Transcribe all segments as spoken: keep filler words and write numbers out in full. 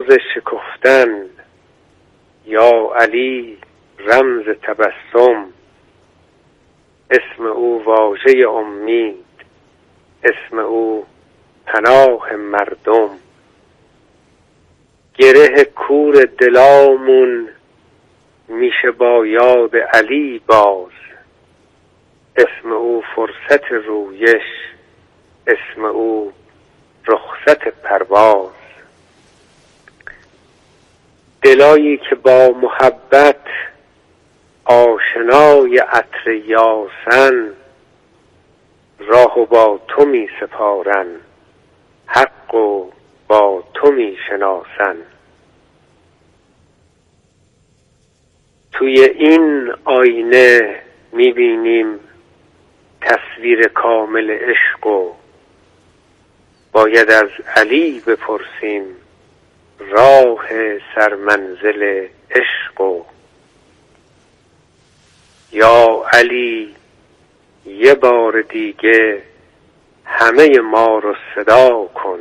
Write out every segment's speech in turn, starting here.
شکفتن، یا علی رمز تبسم. اسم او واژه امید، اسم او پناه مردم. گره کور دلامون میشه با یاد علی باز. اسم او فرصت رویش، اسم او رخصت پرواز. دلایی که با محبت آشنای عطر یاسن، راهو با تو می سپارن، حق و با تو می شناسن. توی این آینه می بینیم تصویر کامل عشق و باید از علی بپرسیم راه سرمنزل عشق. و یا علی یه بار دیگه همه ما رو صدا کن.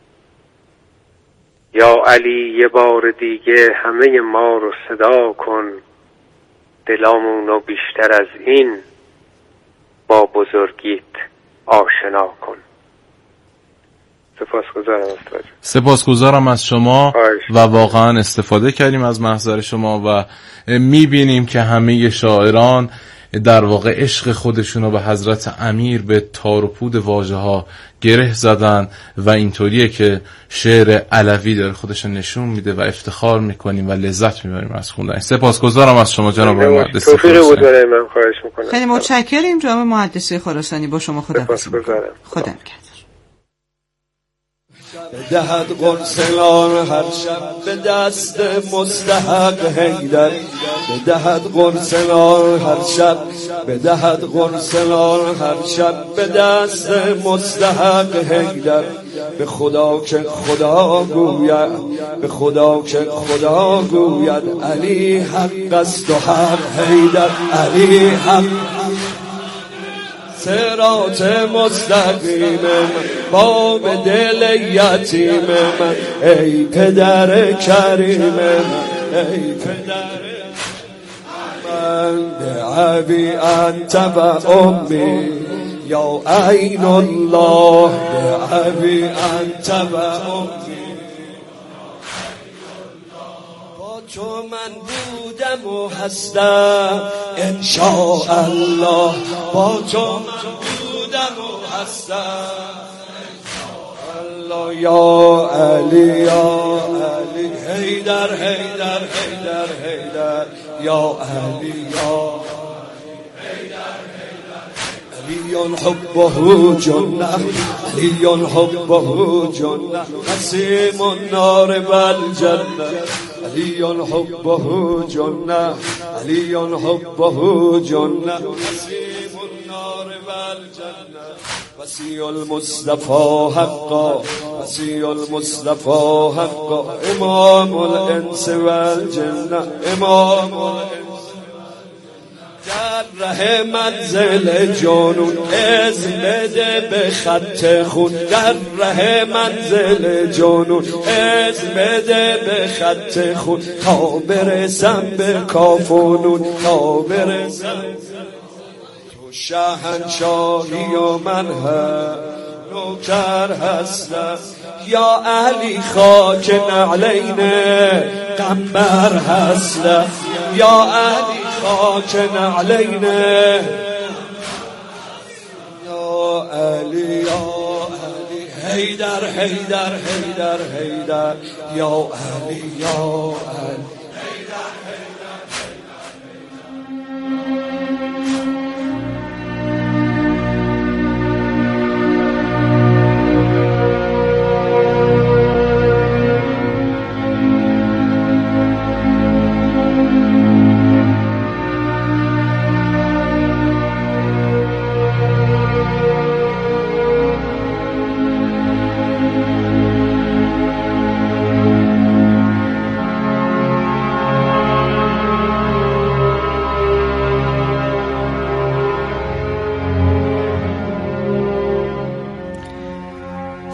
یا علی یه بار دیگه همه ما رو صدا کن. دلامونو بیشتر از این با بزرگیت آشنا کن. سپاسگزارم از توجه. سپاسگزارم از شما و واقعا استفاده کردیم از محضر شما و میبینیم که همه شاعران در واقع عشق خودشونو به حضرت امیر به تار و پود واژه ها گره زدن و اینطوریه که شعر علوی داره خودشون نشون میده و افتخار میکنیم و لذت میبریم از خوندن. سپاسگزارم از شما جناب مهندس خراسانی. من خواهش میکنم. خیلی متشکریم جناب مهندس خراسانی. با شما خدا سپاسگزارم. خدا نگهدار. بدهد قرصلان هر شب به دست مستحق حیدر. بدهد قرصلان هر شب بدهد قرصلان هر شب به دست مستحق حیدر. به خدا که خدا گوید به خدا که خدا گوید علی حق است و حق حیدر. علی حق صراط مستقیم باب دل یتیم من. ای پدر کریم من، ای پدر من. به ابی انت و امی یا عین الله. به ابی انت و امی تو من بودم و هستم انشاء الله. با تو من بودم و هستم الله. یا علی یا علی حیدر حیدر حیدر حیدر. یا علی یا علی حبه جنة علی حبه جنة قسیم النار والجنة. علی حبه جنة علی حبه جنة قسیم النار والجنة. وسیع المصطفى حقا وسیع المصطفى حقا. امام الانس والجنة امام الانس. در ره منزل جانون اذن بده به خط خون. در ره منزل جانون اذن بده به خط خون. تا برسم به کافونون تا برسم. تو شاهنشاهی و من هم نوکر هستم. یا علی خاک نعلین قنبر هستم. یا علی خاک نعلین. یا علی یا علی حیدر حیدر حیدر حیدر. یا علی یا علی.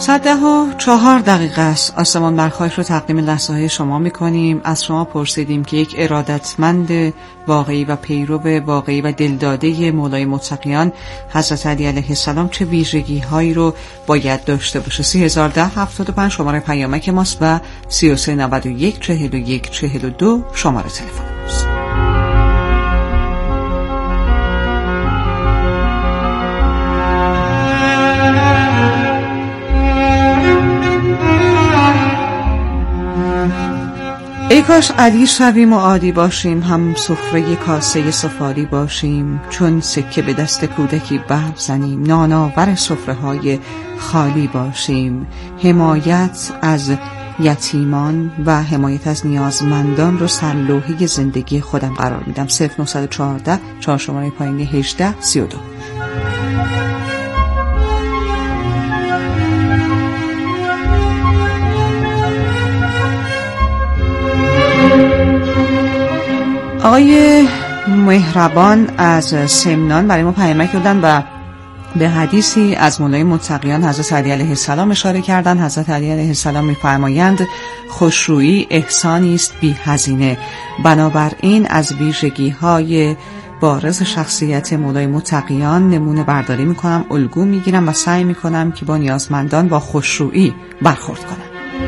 ساعت و چهار دقیقه است. آسمان بر خاک رو تقدیم لحظه های شما میکنیم. از شما پرسیدیم که یک ارادتمند واقعی و پیرو واقعی و دلداده مولای متقیان حضرت علی علیه السلام چه ویژگی هایی رو باید داشته باشه. سی هزار ده هفتاد و پنج شماره پیامک ماست و سی و سه نود و یک چهل و یک چهل و دو شماره تلفن ماست. ای کاش علی شویم و عادی باشیم، هم سفره کاسه سفالی باشیم، چون سکه به دست کودکی برق زنیم، نانآور سفره های خالی باشیم. حمایت از یتیمان و حمایت از نیازمندان رو سرلوحه زندگی خودم قرار میدم. صفر نه یک چهار چهار شماره پایینی هجده سی و دو. آقای مهربان از سمنان برای ما پیامک دادن و به حدیثی از مولای متقیان حضرت علی علیه السلام اشاره کردن. حضرت علی علیه السلام می‌فرمایند خوشرویی احسانی است بی هزینه. بنابراین از ویژگی‌های بارز شخصیت مولای متقیان نمونه برداری می‌کنم، الگو می‌گیرم و سعی می‌کنم که با نیازمندان با خوشرویی برخورد کنم.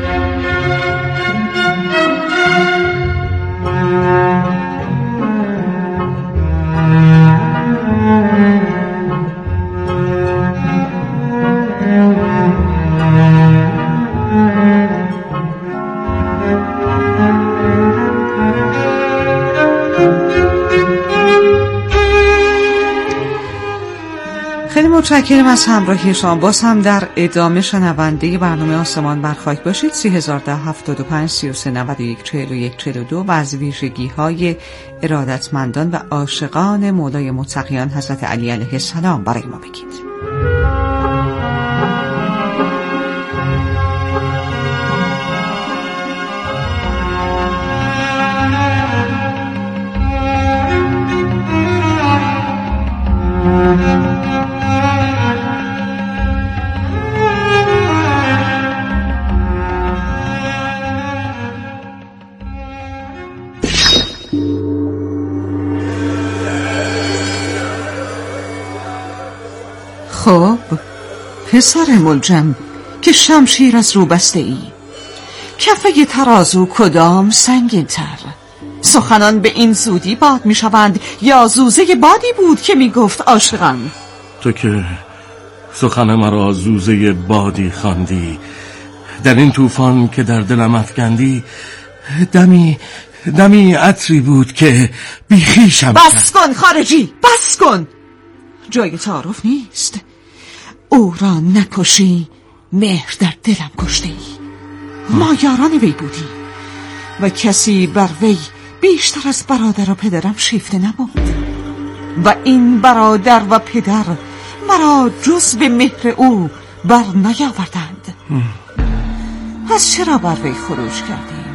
متشکرم از همراهی شما. باز هم در ادامه شنونده برنامه آسمان بر خاک باشید. سی هزار ده هفتاد و پنج سی و سه نود و یک چهل و یک چهل و دو و از ویژگی های ارادتمندان و عاشقان مولای متقیان حضرت علی علیه السلام برای ما بگید. خب پسر ملجم که شمشیر از رو بسته ای، کفه ترازو کدام سنگین تر؟ سخنان به این زودی باد می شوند یا زوزه بادی بود که می گفت عاشقم؟ تو که سخن مرا زوزه بادی خواندی، در این طوفان که در دلم افکندی، دمی دمی عطری بود که بیخیشم. بس کن خارجی، بس کن. جای تعارف نیست. او را نکشی مهر در دلم کشتی. ما یاران وی بودی و کسی بر وی بیشتر از برادر و پدرم شیفته نبود و این برادر و پدر مرا جز به مهر او بر نیاوردند. پس چرا بر وی خروج کردیم؟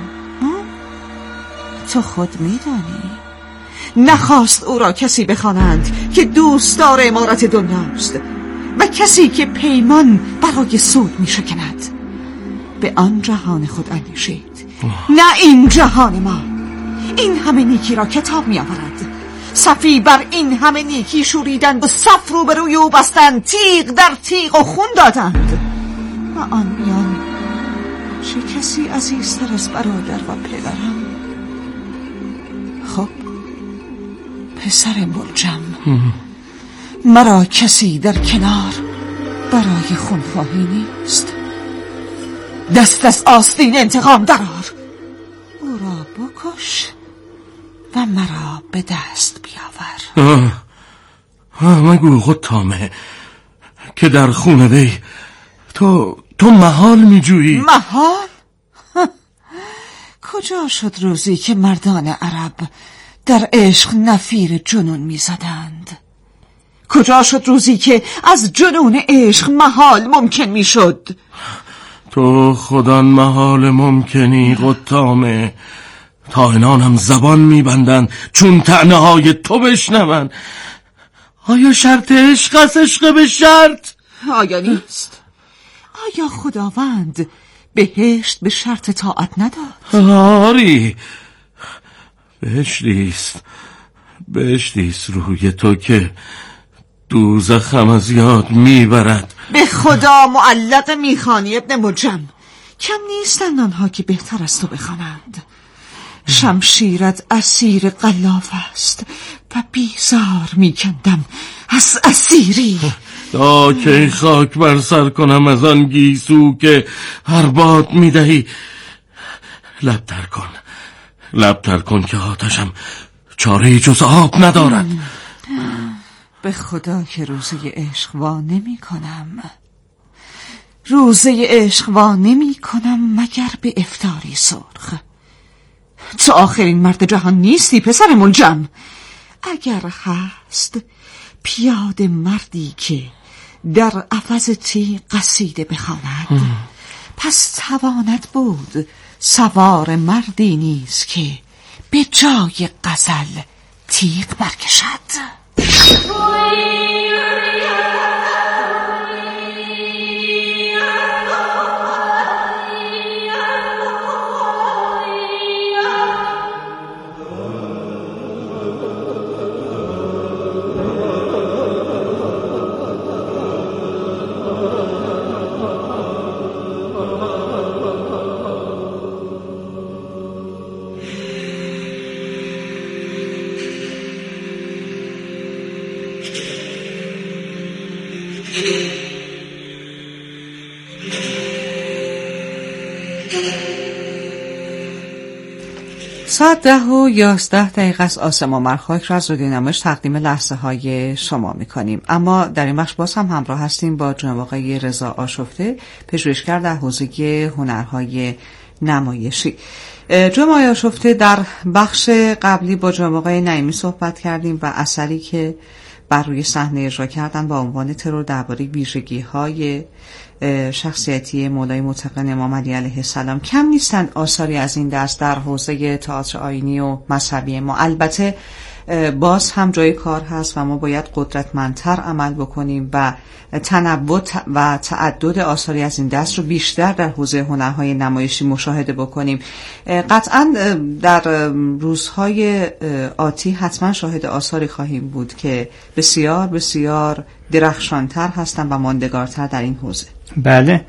تو خود میدانی. نخواست او را کسی بخوانند که دوستدار امارت دنیاست و کسی که پیمان برای سود می شکند. به آن جهان خود اندیشید، نه این جهان ما. این همه نیکی را کتاب می آورد. صفی بر این همه نیکی شوریدند و صف رو به روی او بستند، تیغ در تیغ و خون دادند و آن میان چه کسی عزیزتر از برادر و پدرم؟ خب پسر ملجم، مرا کسی در کنار برای خونخواهی نیست. دست از آستین انتقام درار، او را بکش و مرا به دست بیاور. آه. آه مگو خود تامه که در خونه وی تو تو محال می جویی. محال؟ کجا شد روزی که مردان عرب در عشق نفیر جنون می زدند؟ کجا شد روزی که از جنون عشق محال ممکن می شد؟ تو خودان محال ممکنی قطامه، تا اینانم زبان می بندن چون طعنه های تو بشنون. آیا شرط عشق است عشق به شرط؟ آیا نیست؟ آیا خداوند بهشت به شرط طاعت نداد؟ آری، بهشتیست بهشتیست روی تو که دوزخم از یاد میبرد. به خدا معلق میخانی ابن مجم، کم نیستند آنها که بهتر از تو بخوانند. شمشیرت اسیر غلاف است و بیزار میکندم از اسیری. تا که خاک بر سر کنم از آن گیسو که هر باد میدهی. لب تر کن لب تر کن که آتشم چاره جز آب ندارد. به خدا که روزه عشق وا نمی کنم، روزه عشق وا نمی کنم مگر به افطاری سرخ. تو آخرین مرد جهان نیستی پسر ملجم. اگر هست پیاده مردی که در عوض تی قصیده بخواند، پس تواند بود سوار مردی نیست که به جای غزل تیغ برکشد. ساعت ده و یازده دقیقه از آسمان مرخاک را از رادیو نمایش تقدیم لحظه های شما می کنیم. اما در این بخش باز هم همراه هستیم با جناب آقای رضا آشفته، پژوهشگر در حوزه هنرهای نمایشی. جناب آقای آشفته، در بخش قبلی با جناب آقای نعیمی صحبت کردیم و اثری که بر روی صحنه اجرا کردن با عنوان ترور درباره ویژگی‌های شخصیتی مولای متقی امام علی علیه السلام. کم نیستند آثاری از این دست در حوزه تئاتر آیینی و مذهبی ما. البته باز هم جای کار هست و ما باید قدرتمندتر عمل بکنیم و تنوع و تعدد آثاری از این دست رو بیشتر در حوزه هنرهای نمایشی مشاهده بکنیم. قطعا در روزهای آتی حتما شاهد آثاری خواهیم بود که بسیار بسیار درخشانتر هستن و ماندگارتر در این حوزه. بله،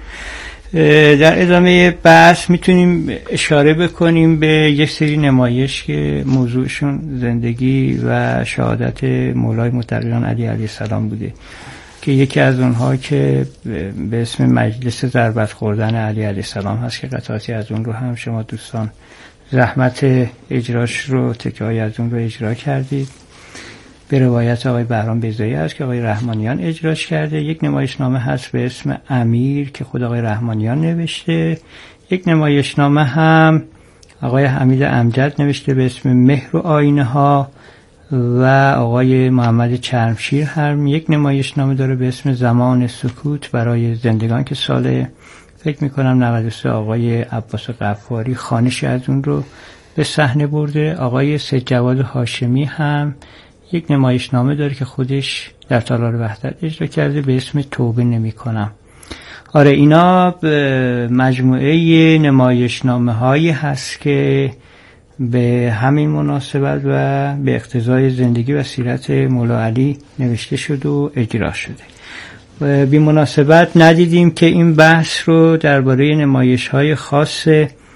در ادامه بحث میتونیم اشاره بکنیم به یک سری نمایش که موضوعشون زندگی و شهادت مولای متقیان علی علیه السلام بوده، که یکی از اونها که به اسم مجلس ضربت خوردن علی علیه السلام هست که قطعاتی از اون رو هم شما دوستان زحمت اجراش رو تکه‌ای از اون رو اجرا کردید. به روایت آقای بهرام بیضایی هست که آقای رحمانیان اجراش کرده. یک نمایشنامه هست به اسم امیر که خود آقای رحمانیان نوشته. یک نمایشنامه هم آقای حمید امجد نوشته به اسم مهر و آینه ها و آقای محمد چرمشیر هم یک نمایشنامه داره به اسم زمان سکوت برای زندگان که سال فکر میکنم نود و سه آقای عباس غفاری خوانشی از اون رو به صحنه برده. آقای سید جواد هاشمی هم یک نمایشنامه داره که خودش در تالار وحدت اجرا کرده به اسم توبه نمی کنم. آره، اینا مجموعه نمایشنامه هایی هست که به همین مناسبت و به اقتضای زندگی و سیرت مولا علی نوشته شد و اجرا شده. بی مناسبت ندیدیم که این بحث رو درباره نمایش های خاص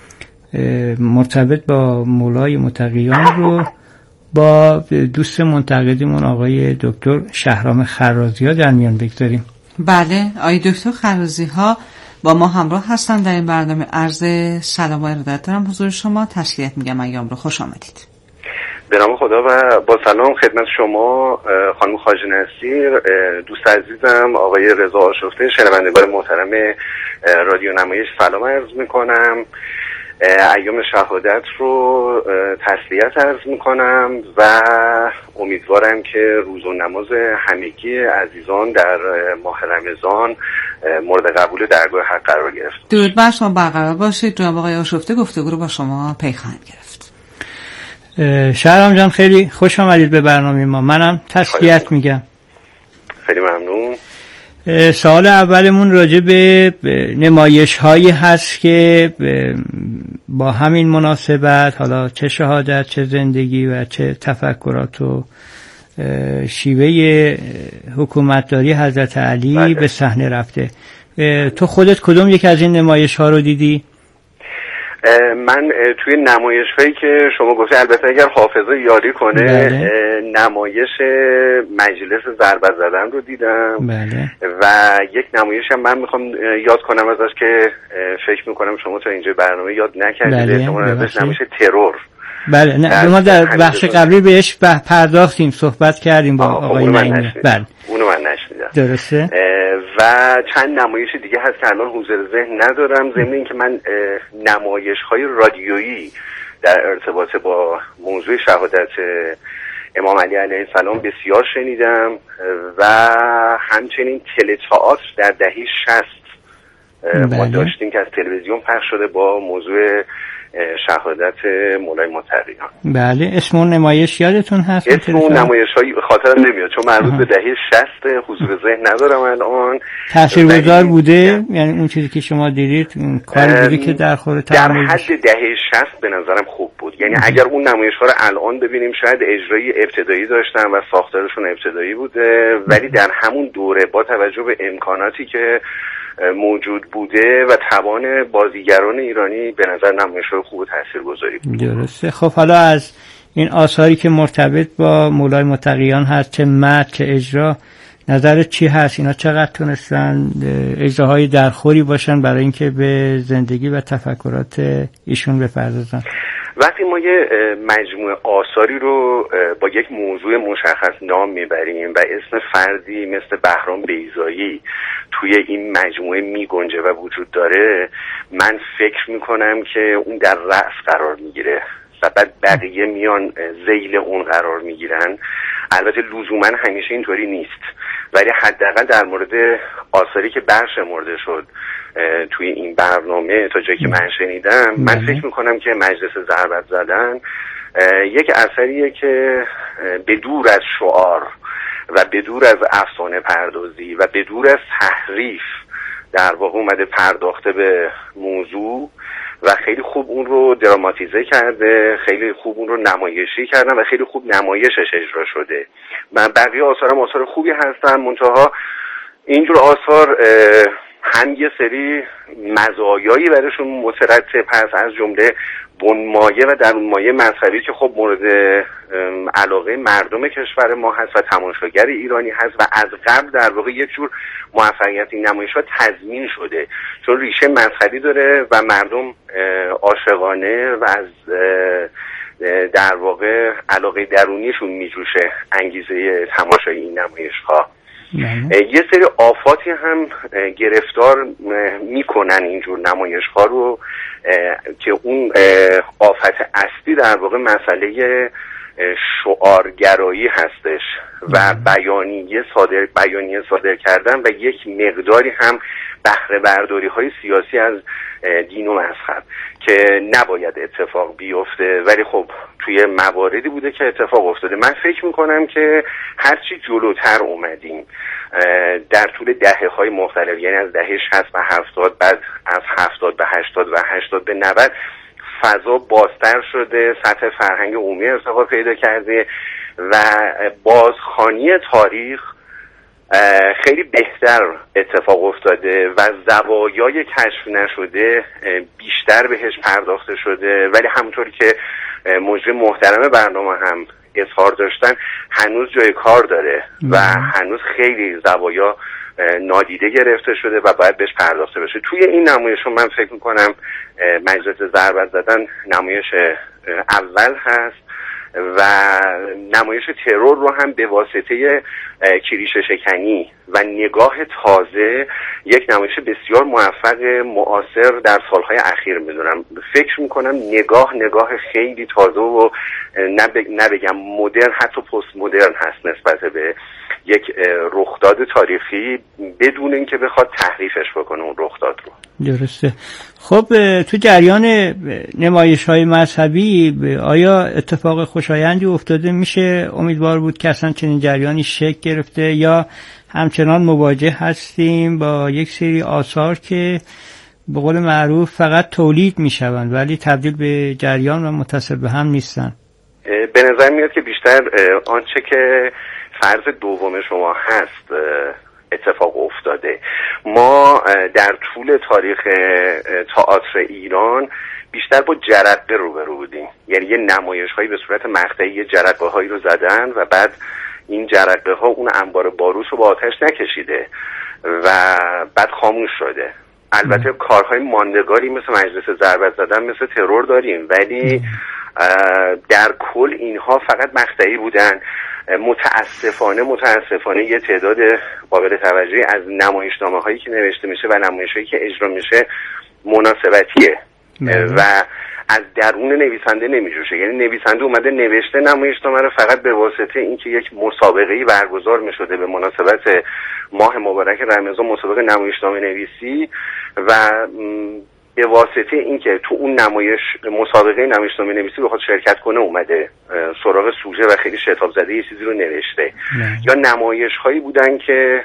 مرتبط با مولای متقیان رو با دوست منتقدیمون آقای دکتر شهرام خرازی ها در میان بگذاریم. بله، آقای دکتر خرازی ها با ما همراه هستن در این برنامه. عرض سلام و ارادت دارم حضور شما. تسلیت میگم ایام رو خوش آمدید. به نام خدا و با سلام خدمت شما خانم خواجه نصیر، دوست عزیزم آقای رضا آشفته، شنوندگان محترم رادیو نمایش سلام عرض میکنم. ایام شهادت رو تسلیت عرض میکنم و امیدوارم که روز و نماز همگی عزیزان در ماه رمضان مورد قبول درگاه حق قرار گرفت. درود بر شما برقرار باشید. جناب آقای آشفته گفتگو رو با شما پی خواهند گرفت. شهرام جان خیلی خوش آمدید به برنامه ما. منم تسلیت میگم. خیلی ممنون. سوال اولمون راجع به نمایش هایی هست که با همین مناسبت، حالا چه شهادت چه زندگی و چه تفکرات و شیوه حکومتداری حضرت علی بله. به صحنه رفته. تو خودت کدوم یک از این نمایش ها رو دیدی؟ من توی نمایش هایی که شما گفتی، البته اگر حافظه یاری کنه بله. نمایش مجلس ضربت زدن رو دیدم بله. و یک نمایش هم من میخوام یاد کنم ازش که فکر میکنم شما تا اینجا برنامه یاد نکردید، احتمالاً ازش نمایش ترور. بله نه ما در بخش قبلی بهش پرداختیم، صحبت کردیم با آقای نعیمی. بله اونو من نشنیدم. درسته. و چند نمایش دیگه هست که الان حضور ذهن ندارم، ضمن اینکه من نمایش های رادیویی در ارتباط با موضوع شهادت امام علی علیه السلام بسیار شنیدم و همچنین تلتئاتر در دهه شصت ما داشتیم که از تلویزیون پخش شده با موضوع شهادت مولای متقیان. بله اسم اون نمایش یادتون هست؟ اسم اون نمایش های خاطرم نمیاد چون مربوط به دهه شصت، حضور ذهن ندارم الان. تاثیرگذار بوده؟ یعنی اون چیزی که شما دیدید اون کاری بوده که در خور تعامل در حد دهه شصت به نظرم خوب بود. یعنی اگر اون نمایش ها رو الان ببینیم شاید اجرایی ابتدایی داشتن و ساختارشون ابتدایی بوده، ولی در همون دوره با توجه به امکاناتی که موجود بوده و توان بازیگران ایرانی به نظر نمایش‌های خوب و تاثیرگذاری بود. درسته. خب حالا از این آثاری که مرتبط با مولای متقیان هست، چه متن چه اجرا، نظرت چی هست؟ اینا چقدر تونستن اجراهای درخوری باشن برای اینکه به زندگی و تفکرات ایشون بپردازن؟ وقتی ما یه مجموعه آثاری رو با یک موضوع مشخص نام میبریم و اسم فردی مثل بهرام بیضایی توی این مجموعه میگنجه و وجود داره، من فکر میکنم که اون در رأس قرار میگیره و بعد بقیه میان ذیل اون قرار میگیرن. البته لزوما همیشه اینطوری نیست، ولی حداقل در مورد آثاری که برشمرده شد توی این برنامه تا جایی که من شنیدم، من فکر میکنم که مجلس ضربت زدن یک اثریه که به دور از شعار و به دور از افسانه پردازی و به دور از تحریف در واقع اومده پرداخته به موضوع و خیلی خوب اون رو دراماتیزه کرده، خیلی خوب اون رو نمایشی کردن و خیلی خوب نمایشش اجرا شده. من بقیه آثارم آثار خوبی هستن، منتها اینجور آثار هم یه سری مزایایی برشون مترتب هست، از جمله بنمایه و درونمایه مذهبی که خب مورد علاقه مردم کشور ما هست و تماشاگر ایرانی هست و از قبل در واقع یک جور موفقیت این نمایش‌ها تضمین شده چون ریشه مذهبی داره و مردم عاشقانه و از در واقع علاقه درونیشون میجوشه انگیزه تماشای این نمایش‌ها. یه سری آفاتی هم گرفتار میکنن اینجور نمایش ها رو که اون آفت اصلی در واقع مسئله شعارگرایی هستش و بیانیه صادر بیانیه صادر کردن و یک مقداری هم بهره برداری های سیاسی از دین و مذهب که نباید اتفاق بیفته، ولی خب توی مواردی بوده که اتفاق افتاده. من فکر میکنم که هرچی جلوتر اومدیم در طول دهه های مختلف، یعنی از دهه شصت و هفتاد، بعد از هفتاد به هشتاد و هشتاد به نود، فضا بازتر شده، سطح فرهنگ عمومی ارتقا پیدا کرده و بازخوانی تاریخ خیلی بهتر اتفاق افتاده و زوایای کشف نشده بیشتر بهش پرداخته شده، ولی همونطوری که مجری محترم برنامه هم اظهار داشتن هنوز جای کار داره و هنوز خیلی زوایا نادیده گرفته شده و باید بهش پرداخته بشه. توی این نمایش رو من فکر میکنم مجلس ضربت زدن نمایش اول هست و نمایش ترور رو هم به واسطه کلیشه شکنی و نگاه تازه یک نمایش بسیار موفق معاصر در سالهای اخیر میدونم. فکر میکنم نگاه نگاه خیلی تازه و نبگم مدرن، حتی پست مدرن هست نسبت به یک رخداد تاریخی بدون اینکه بخواد تحریفش بکنه اون رخداد رو. درسته. خب تو جریان نمایش های مذهبی آیا اتفاق خوشایندی افتاده؟ میشه امیدوار بود که اصلا چنین جریانی شکل گرفته، یا همچنان مواجه هستیم با یک سری آثار که به قول معروف فقط تولید میشوند ولی تبدیل به جریان و متصل به هم نیستن؟ به نظر میاد که بیشتر آنچه که فرض دوم شما هست اتفاق افتاده. ما در طول تاریخ تئاتر ایران بیشتر با جرقه روبرو بودیم، یعنی یه نمایش هایی به صورت مقطعی یه جرقه هایی رو زدن و بعد این جرقه ها اون انبار باروت رو با آتش نکشیده و بعد خاموش شده. البته کارهای ماندگاری مثل مجلس ضربت زدن، مثل ترور داریم، ولی در کل اینها فقط مقطعی بودن. متاسفانه متاسفانه یه تعداد قابل توجهی از نمایشنامه هایی که نوشته میشه و نمایش هایی که اجرا میشه مناسبتیه و از درون نویسنده نمیجوشه. یعنی نویسنده اومده نوشته نمایشنامه رو فقط به واسطه اینکه یک مسابقه‌ای برگزار میشده به مناسبت ماه مبارک رمضان، مسابقه نمایشنامه نویسی، و به واسطه اینکه تو اون نمایش مسابقه نمایشنامه نویسی بخواد شرکت کنه اومده سراغ سوژه و خیلی شتاب زده یه چیزی رو نوشته. یا نمایش هایی بودن که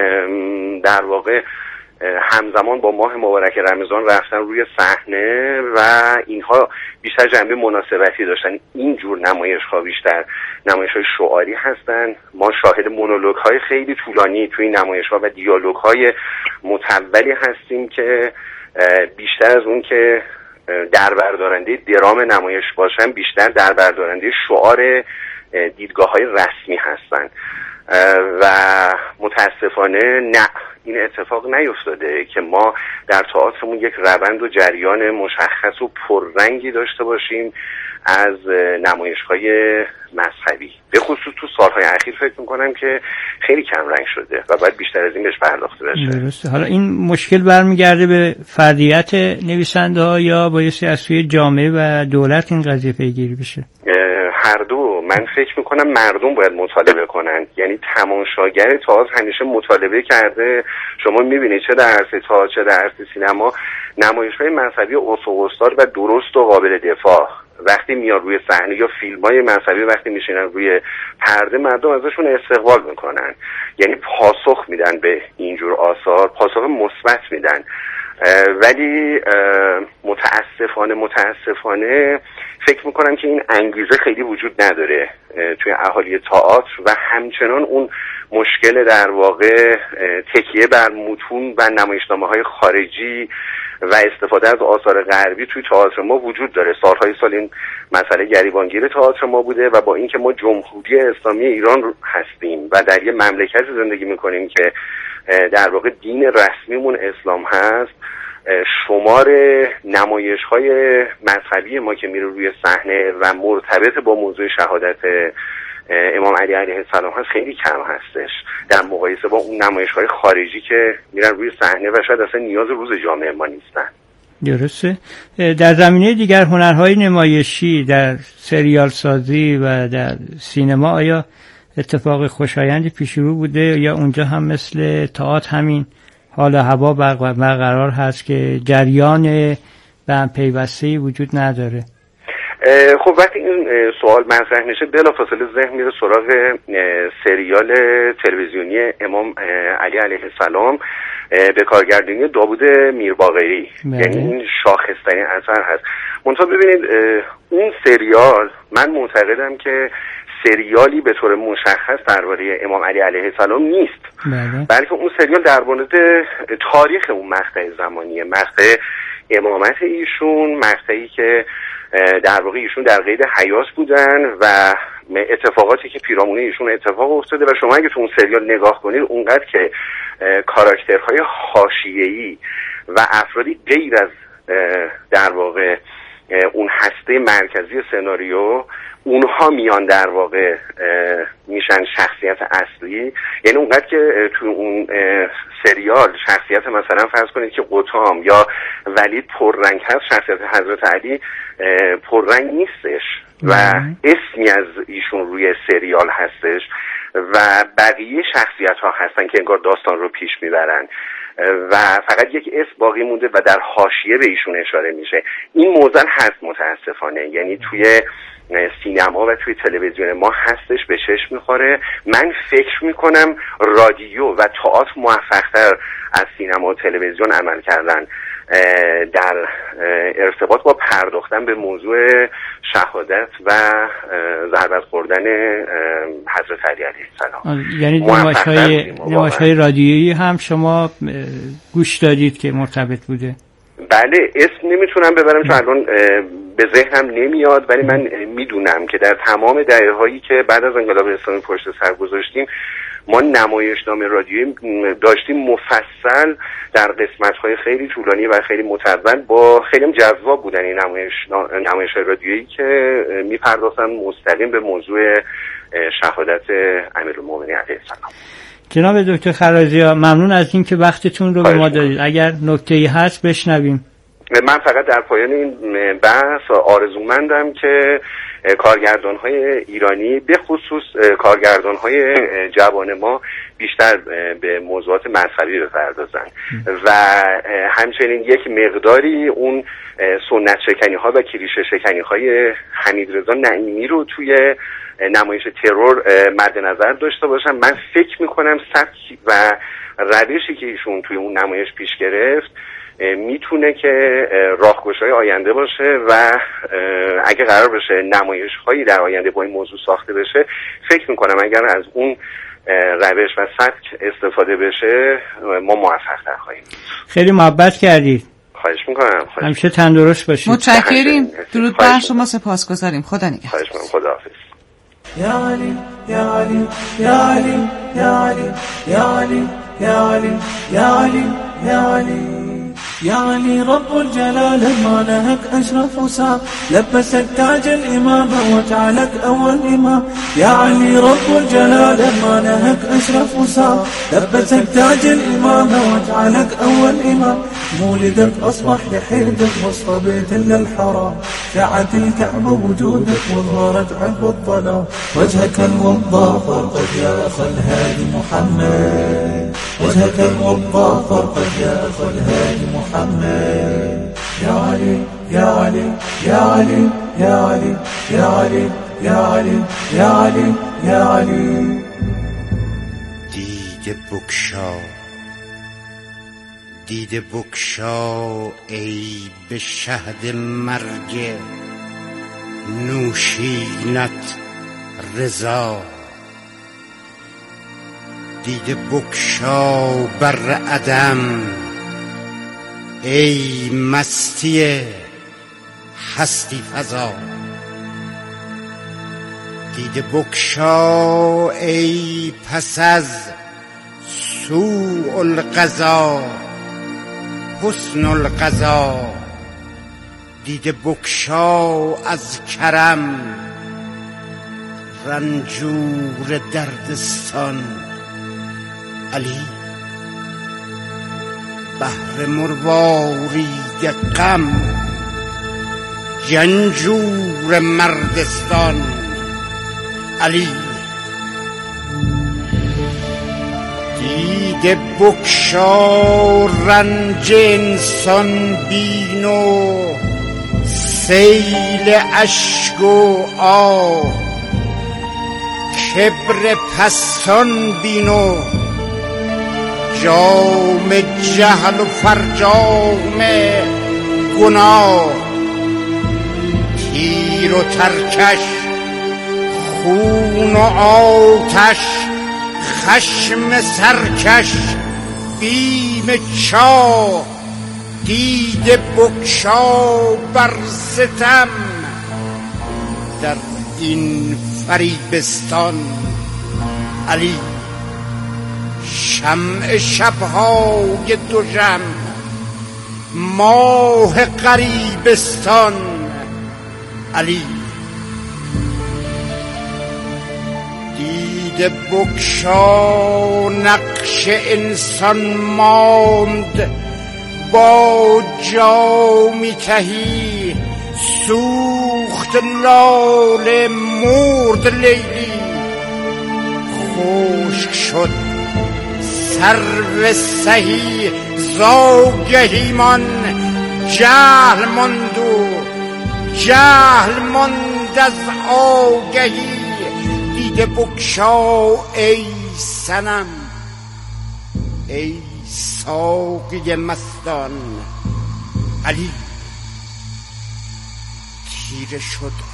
در واقع همزمان با ماه مبارک رمضان رفتن روی صحنه و اینها بیشتر جنبه مناسبتی داشتن. اینجور نمایش ها بیشتر نمایش های شعاری هستن. ما شاهد مونولوگ های خیلی طولانی توی نمایش ها و دیالوگ های متولی هستیم که بیشتر از اون که در بردارنده درام نمایش باشن، بیشتر در بردارنده شعار دیدگاه های رسمی هستن و متاسفانه نه، این اتفاق نیفتاده که ما در تئاترمون یک روند و جریان مشخص و پررنگی داشته باشیم از نمایش‌های مذهبی. به خصوص تو سالهای اخیر فکر می‌کنم که خیلی کم رنگ شده و باید بیشتر از این بهش پرداخته بشه. درسته. حالا این مشکل برمیگرده به فردیت نویسنده‌ها یا بایستی از سوی جامعه و دولت این قضیه پیگیری بشه؟ هر دو. من فکر میکنم مردم باید مطالبه کنن. یعنی تماشاگر تئاتر همیشه مطالبه کرده. شما میبینید چه در عرصه تئاتر چه در عرصه سینما نمایش‌های مذهبی اسطوره‌استاد و درست و قابل دفاع وقتی میان روی صحنه، یا فیلم‌های مذهبی وقتی میشینن روی پرده، مردم ازشون استقبال میکنن، یعنی پاسخ میدن به اینجور آثار، پاسخ مثبت میدن. ولی متاسفانه متاسفانه فکر میکنم که این انگیزه خیلی وجود نداره توی اهالی تئاتر و همچنان اون مشکل در واقع تکیه بر متون و نمایشنامه‌های خارجی و استفاده از آثار غربی توی تئاتر ما وجود داره. سالهای سال این مسئله گریبانگیر تئاتر ما بوده و با اینکه ما جمهوری اسلامی ایران هستیم و در یه مملکتی زندگی میکنیم که در واقع دین رسمیمون اسلام هست، شمار نمایش‌های مذهبی ما که میره روی صحنه و مرتبط با موضوع شهادت امام علی علیه السلام هست خیلی کم هستش در مقایسه با اون نمایش‌های خارجی که میرن روی صحنه و شاید اصلا نیاز روز جامعه ما نیستن. درسته. در زمینه دیگر هنرهای نمایشی، در سریال سازی و در سینما آیا اتفاق خوشایندی پیش رو بوده یا اونجا هم مثل تئاتر همین حال هوا برقرار هست که جریان به هم پیوسته‌ای وجود نداره؟ خب وقتی این سوال مطرح میشه بلافاصله ذهن میره سراغ سریال تلویزیونی امام علی علیه السلام به کارگردانی داوود میرباقری. یعنی این شاخص‌ترین اثر هست. منتها ببینید اون سریال، من معتقدم که سریالی به طور مشخص درباره امام علی علیه السلام نیست، بلکه اون سریال در مورد تاریخ اون مقطع زمانیه، مقطع امامت ایشون، مقطعی که در واقع ایشون در قید حیات بودن و اتفاقاتی که پیرامون ایشون اتفاق افتاده و شما اگه تو اون سریال نگاه کنید اونقدر که کاراکترهای حاشیه‌ای و افرادی غیر از در واقع اون هسته مرکزی سناریو اونها میان در واقع میشن شخصیت اصلی. یعنی اونقدر که تو اون سریال شخصیت مثلا فرض کنید که قطام یا ولید پررنگ هست، شخصیت حضرت علی پررنگ نیستش و اسمی از ایشون روی سریال هستش و بقیه شخصیت ها هستن که انگار داستان رو پیش میبرن. و فقط یک اسم باقی مونده و در حاشیه به ایشون اشاره میشه. این موزل هست متاسفانه، یعنی توی سینما و توی تلویزیون ما هستش، به چشم میخوره. من فکر میکنم رادیو و تئاتر موفق‌تر از سینما و تلویزیون عمل کردن در ارتباط با پرداختن به موضوع شهادت و ضربت خوردن حضرت علی علیه السلام. یعنی نمایش‌های نمایش‌های رادیویی هم شما گوش دادید که مرتبط بوده؟ بله، اسم نمیتونم ببرم چون الان به ذهنم نمیاد، ولی من میدونم که در تمام دهه‌هایی که بعد از انقلاب اسلامی پشت سر گذاشتیم ما نمایشنامه رادیویی داشتیم مفصل در قسمت‌های خیلی طولانی و خیلی متعدد، با خیلی جذاب بودن این نمایش نمایش‌های رادیویی که می‌پرداختن مستقیم به موضوع شهادت امیرالمومنین علیه السلام. جناب دکتر خرازی، ممنون از اینکه وقتتون رو به ما دادید. اگر نکته‌ای هست بشنویم. من فقط در پایان این بحث آرزومندم که کارگردان‌های ایرانی به خصوص کارگردان‌های جوان ما بیشتر به موضوعات مذهبی بپردازن و همچنین یک مقداری اون سنت شکنی‌ها و کلیشه شکنی‌های حمیدرضا نعیمی رو توی نمایش ترور مد نظر داشته باشم. من فکر میکنم سبک و روشی که ایشون توی اون نمایش پیش گرفت میتونه که راهگشای آینده باشه و اگه قرار بشه نمایش هایی در آینده با این موضوع ساخته بشه، فکر میکنم اگر از اون روش و سبک استفاده بشه ما موفق تر خواهیم. خیلی محبت کردید. خواهش میکنم. همیشه تندرست باشید. متشکریم. درود بر شما، سپاسگزاریم. خدا نگهدار. خواهش میکنم. خداحافظ. یا علی یا علی یا علی یا علی یا علی یا علی یا علی یا علی يا علي رب الجلال ما نهك أشرف وسام، لبسك تاج الإمامة وجعلك أول إمام. يا علي رب الجلال ما نهك أشرف وسام، لبسك تاج الإمامة وجعلك أول إمام. مولدك أصبح لحيدك مصطبيت للحرام، شعت الكعبة وجودك وظهرت عقب الظلام. وجهك الوضاء فرقد يا أخ الهادي محمد، وجهك الوضاء فرقد يا أخ الهادي محمد. يا علي يا علي يا علي يا علي يا علي يا علي يا علي يا علي. دیده بکشا دیده بکشا ای به شهد مرگ نوشینت رضا. دیده بکشا بر عدم ای مستی هستی فضا. دیده بکشا ای پس از سوء القضا حسن القضا. دیده بکشا از کرم رنجور دردستان. علی بحر مروارید غم جنجور مردستان. علی دیده بکشا رنج انسان بین و سیل اشک و آه. کبر پستان بین و جام جهل و فرجام گناه. تیر و ترکش خون و آتش خشم سرکش بیم چاه. دیده بکشا بر ستم در این فریبستان. علی شمع شبهای دوژم ماه غریبستان. علی دیده بکشا نقش انسان ماند با جامی تهی سوخت لاله مرد لیلی. خشک شد سرو سهی زاگهیمان جهل ماندو جهل ماند از آگهی دیده بگشا ای صنم ای ساقی مستان علی تیره شد